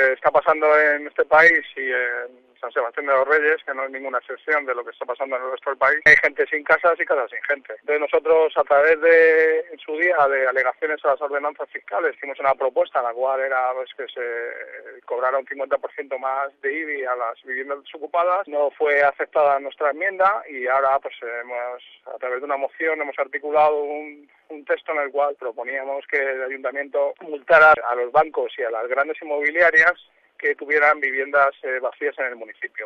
que está pasando en este país y en San Sebastián de los Reyes, que no es ninguna excepción de lo que está pasando en el resto del país, hay gente sin casas y casas sin gente. Entonces nosotros, a través de, en su día, de alegaciones a las ordenanzas fiscales, hicimos una propuesta en la cual era pues, que se cobrara un 50% más de IBI a las viviendas desocupadas. No fue aceptada nuestra enmienda y ahora, pues a través de una moción, hemos articulado un texto en el cual proponíamos que el ayuntamiento multara a los bancos y a las grandes inmobiliarias que tuvieran viviendas vacías en el municipio.